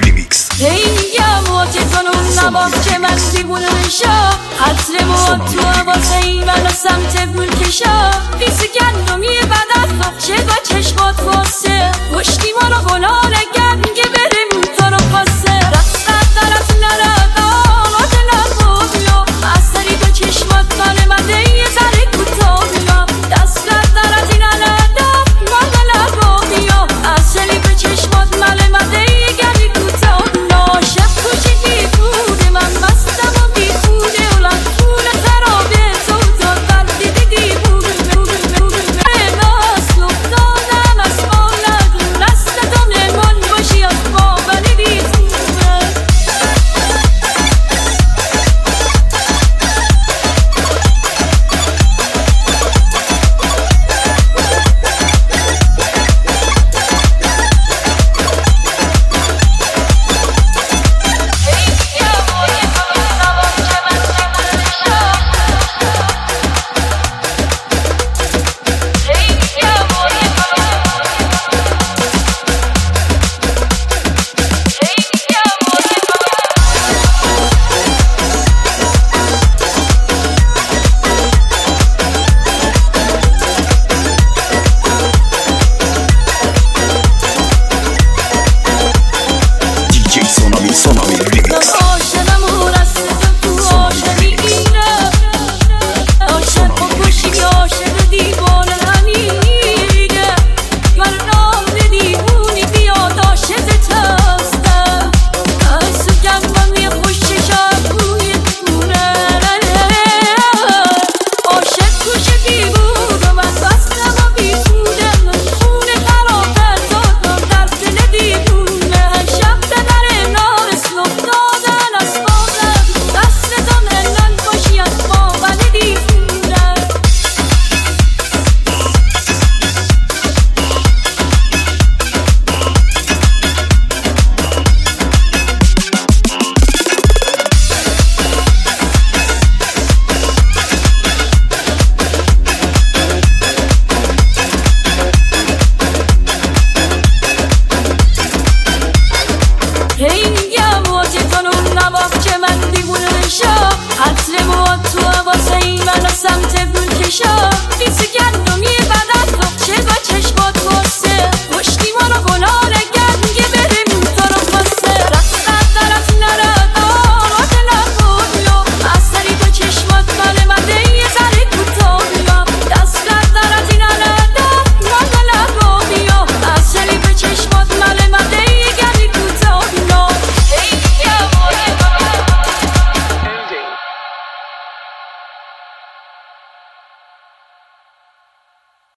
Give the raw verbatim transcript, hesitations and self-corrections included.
ریمیکس. هی میگم موتتون اون نبام که من دیوونه میشا عطر موت تو حواسه منو سمت گل کشا بیسی گندمی بدن چه با چشمات واسه مشتی ما رو گلال گنگه بریم تو رو پاسه رفتت درت نردم و دلم بودیا از سری دو چشمات مال مده یه ذره کوتاه بیا دستت درت نردم مال دلم بودیا از سری دو چشمات مال مده یه گلی کوتاه بیا شب کوچیکی بوده من مستم و بیخوده اولان طول خرابه تو تا قلبی دیدی بوده بوده بوده ناس افتادم از مالت دستتو مهمان باشی از بابنی بیخوده دیجی سونامی سونامی ریمیکس. عاشقم و رستم تو عاشقی اینه عاشق و کشی عاشق دیوانه هنیده من نام دیوونی بیاد عاشقت هستم از تو گندم یه خوش چشم روی دونه عاشق کش دیوونه من بستم و بیسوده خونه خرابه دادم در دل دیوونه شب ببره نارسل افتادن از بازم دستتان هلن باشی از بابن دیوونه هی میگم موتتون اون نبام که من دیوونه میشا عطر موت تو حواسه منو سمت گل کشا بیسی گندمی